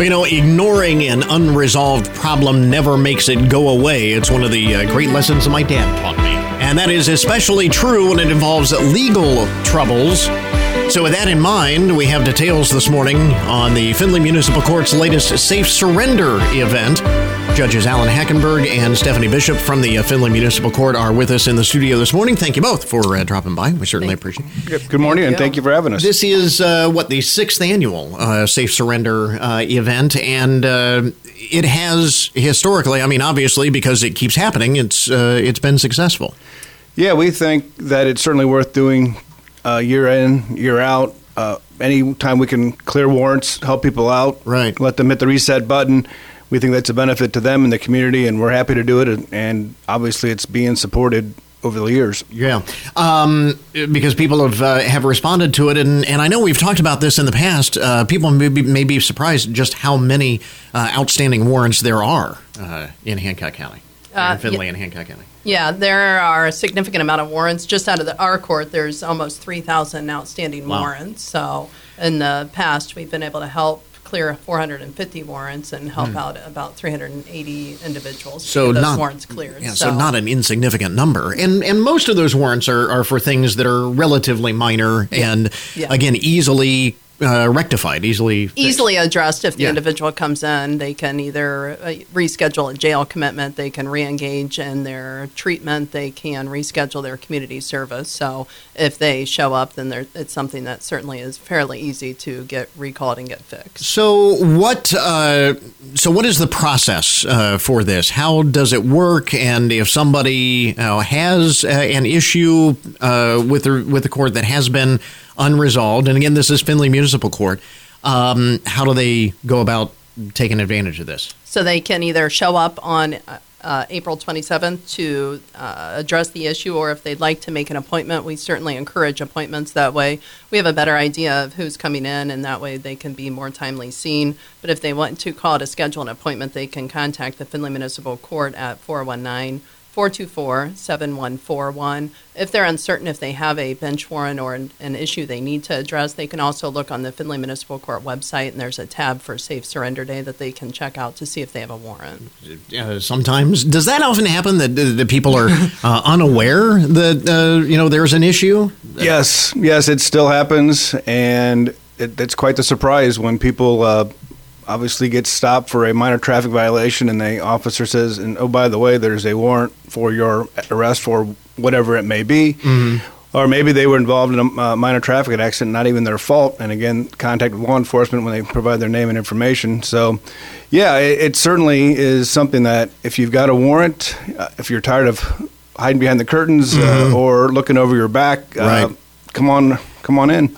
Well, ignoring an unresolved problem never makes it go away. It's one of the great lessons my dad taught me. And that is especially true when it involves legal troubles. So with that in mind, we have details this morning on the Findlay Municipal Court's latest Safe Surrender event. Judges Alan Hackenberg and Stephanie Bishop from the Findlay Municipal Court are with us in the studio this morning. Thank you both for dropping by. We certainly appreciate it. Good morning, and thank you for having us. This is, the 6th annual Safe Surrender event, and it has historically, obviously, because it keeps happening, it's been successful. Yeah, we think that it's certainly worth doing year in, year out. Anytime we can clear warrants, help people out, right, let them hit the reset button. We think that's a benefit to them and the community, and we're happy to do it. And obviously, it's being supported over the years. Yeah, because people have responded to it, and I know we've talked about this in the past. People may be surprised just how many outstanding warrants there are in Hancock County, in Findlay and Hancock County. Yeah, there are a significant amount of warrants. Just out of our court, there's almost 3,000 outstanding warrants. So in the past, we've been able to help clear 450 warrants and help out about 380 individuals to get those warrants cleared. Yeah, so not an insignificant number. And most of those warrants are for things that are relatively minor and, again, easily rectified, easily addressed. If the individual comes in, they can either reschedule a jail commitment, they can reengage in their treatment, they can reschedule their community service. So if they show up, then it's something that certainly is fairly easy to get recalled and get fixed. So what is the process for this? How does it work? And if somebody has an issue with the court that has been unresolved, and again, this is Findlay Municipal Court, how do they go about taking advantage of this? So they can either show up on April 27th to address the issue, or if they'd like to make an appointment, we certainly encourage appointments. That way we have a better idea of who's coming in, and that way they can be more timely seen. But if they want to call to schedule an appointment, they can contact the Findlay Municipal Court at 419-424-7141. If they're uncertain if they have a bench warrant or an issue they need to address, they can also look on the Findlay Municipal Court website, and there's a tab for Safe Surrender Day that they can check out to see if they have a warrant. Sometimes. Does that often happen that people are unaware that there's an issue? Yes, it still happens, and it's quite the surprise when people obviously get stopped for a minor traffic violation, and the officer says, and oh, by the way, there's a warrant for your arrest for whatever it may be. Mm-hmm. Or maybe they were involved in a minor traffic accident, not even their fault, and again, contact with law enforcement when they provide their name and information. So, yeah, it certainly is something that if you've got a warrant, if you're tired of hiding behind the curtains or looking over your back, come on in.